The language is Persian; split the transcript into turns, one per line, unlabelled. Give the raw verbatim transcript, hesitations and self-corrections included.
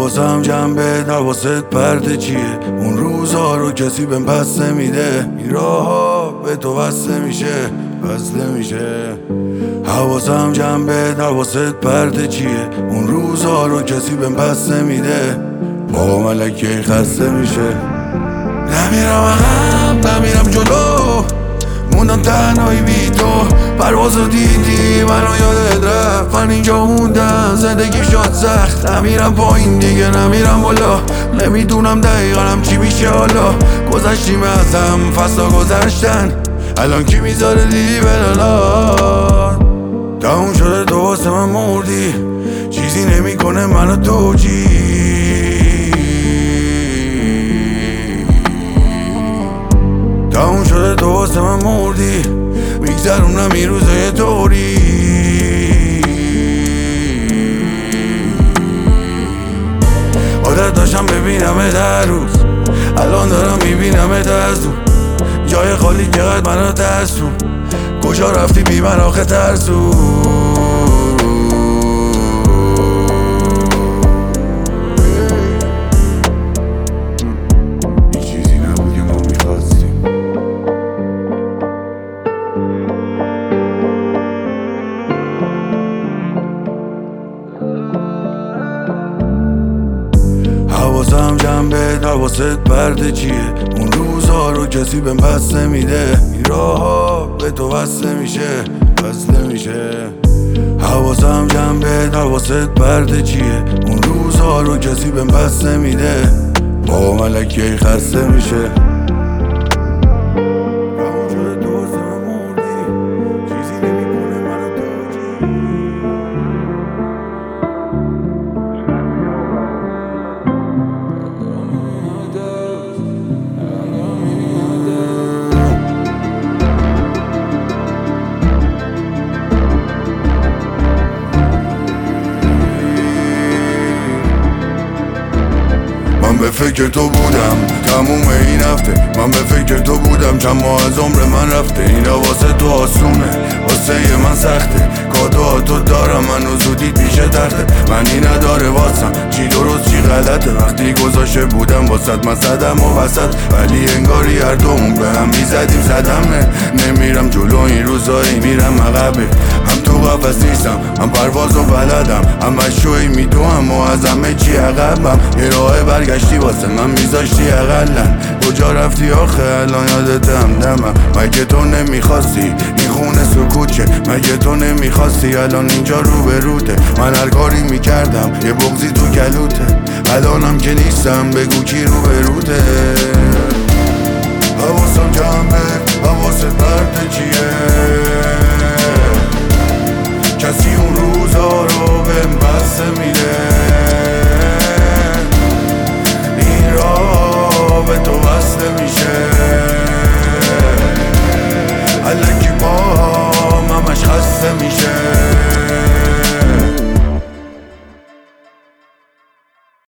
حواسم جنبه حواست پرده چیه؟ اون روزا رو کسی بهم پس نمیده. این راه ها به تو وصله میشه وصله میشه. حواسم جنبه حواست پرده چیه؟ اون روزا رو کسی بهم پس نمیده. با ملکه خسته میشه. نمیرم عقب نمیرم جلو، موندم تنهایی بی تو. پروازو دیدی منو یادت رفت، من اینجا موندم زندگی شد سخت. نمیرم پایین دیگه نمیرم بالا، نمیدونم دقیقا چی میشه حالا. گذشتیم ازم فصلا گذشتن، الان کی میذاره لیلی بلالات. تموم شده تو واسه من مردی، چیزی نمیکنه منو توجی. تموم شده تو واسه من مردی، میگذرونم این روزای طوری. عادت داشتم ببینمت هر روز، الان دارم میبینمت از دور. جای خالی چقدر منو ترسون، کجا رفتی بی من آخه ترسون. حواسم جنبه حواست پرده چیه؟ اون روزا رو کسی بهم پس نمیده. این راه ها به تو وصله میشه وصله میشه. حواسم جنبه حواست پرده چیه؟ اون روزا رو کسی بهم پس نمیده. با ملکه خسته میشه. من به فکر تو بودم تموم این هفته، من به فکر تو بودم چند ماه از عمر من رفته. این واسه تو آسونه واسه من سخته، کادوها تو دارم منو زودی پیش تخته. منی نداره واسم چی درست چی غلطه، وقتی گذاشته بودم واسط من صدم و وسط. ولی انگاری هر دومون به هم میزدیم صدمه. نمیرم جلو این روزایی میرم عقبه، هم تو قفس نیستم هم پروازو بلدم، هم شوی میدوهم و از همه چی عقبم. یه راه برگشتی واسه من میذاشتی اقلن، کجا رفتی آخه الان یادت همدمم. مگه تو نمیخواستی این خونه سکوت، مگه تو نمیخواستی الان اینجا رو به روته. من هر کاری میکردم یه بغضی تو گلوته، الانم که نیستم بگو کی رو به روته.